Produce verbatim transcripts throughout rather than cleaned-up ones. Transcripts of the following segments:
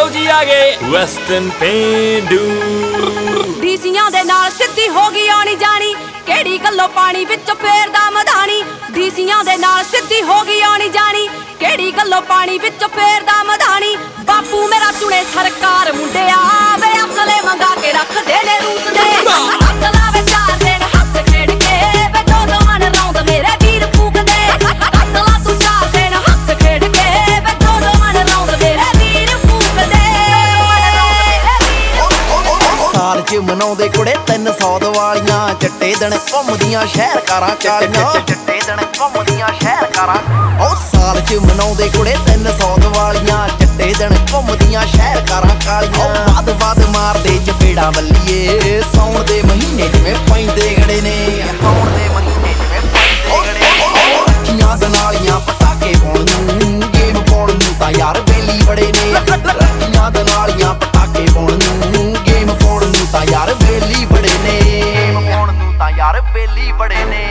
लो जी आ गए वेस्टर्न पेंडू। डीसियां दे नाल सिद्धी हो गई आनी जानी, केड़ी गल्लों पानी विच फेरदा मधानी। डीसियां दे नाल सिद्धी हो गई आनी जानी, केड़ी गल्लों पानी विच फेरदा मधानी। बापू मेरा चुने सरकार मुंडिया वे असले मंगा के रख दे ने रूस दे। हथ लावे चार दिन हथ खेड़ के वे दो दो मन रौंद मेरे वीर फूक दे। हथ ला तू चार दिन हथ खेड़ के वे दो दो मन रौंद मेरे वीर फूक दे। साल च मनाउंदे कुड़े तीन सौ दिवालियां, चिट्टे दिन घुमदियां शहर कारां कालियां। चिट्टे दिन घुमदियां शहर कारां ओ साल च मनाउंदे कुड़े तीन सौ दिवालियां, चिट्टे दिन घुमदियां शहर कारां कालियां। वध वध मारदे चपेड़ा बल्लीए, सौण दे महीने जिवें पैंदे गड़े ने। सौण दे महीने जिवें पैंदे गड़े ने। रखियां दनालियां पटाके पाउण नूं, गेम पाउण नूं तां यार बेली बड़े ने। रखियां दनालियां पटाके पाउण नूं, गेम पाउण नूं तां यार बेली बड़े ने। गेम पाउण नूं तां यार बेली बड़े ने।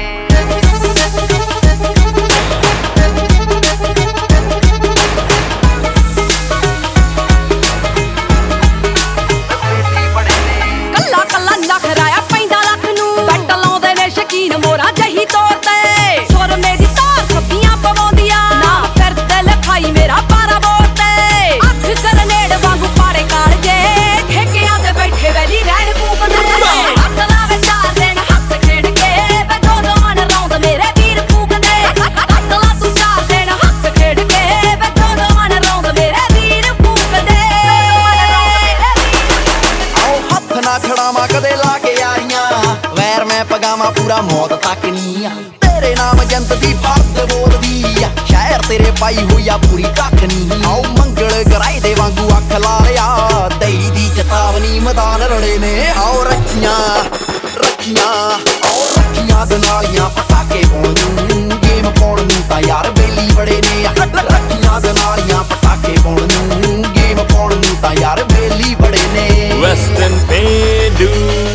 छड़ावा कदे ला के यारियां, वैर मैं पगावा पूरा मौत तक नी। तेरे नाम जंत दी फर्द बोलदी, शहर तेरे पाई हुई आ पूरी कख नी। आओ मंगल गराए दे वांगू अख ला लिया, दई दी चेतावनी मैदान रड़े ने। आओ रखियां रखियां आओ रखियां दनालियां पटाके पाउण नूं, गेम पाउण नूं तां यार बेली बड़े ने। रखियां दनालियां पटाके पाउण नूं, गेम पाउण नूं तां यार बेली बड़े ने। वेस्टर्न पेंडू।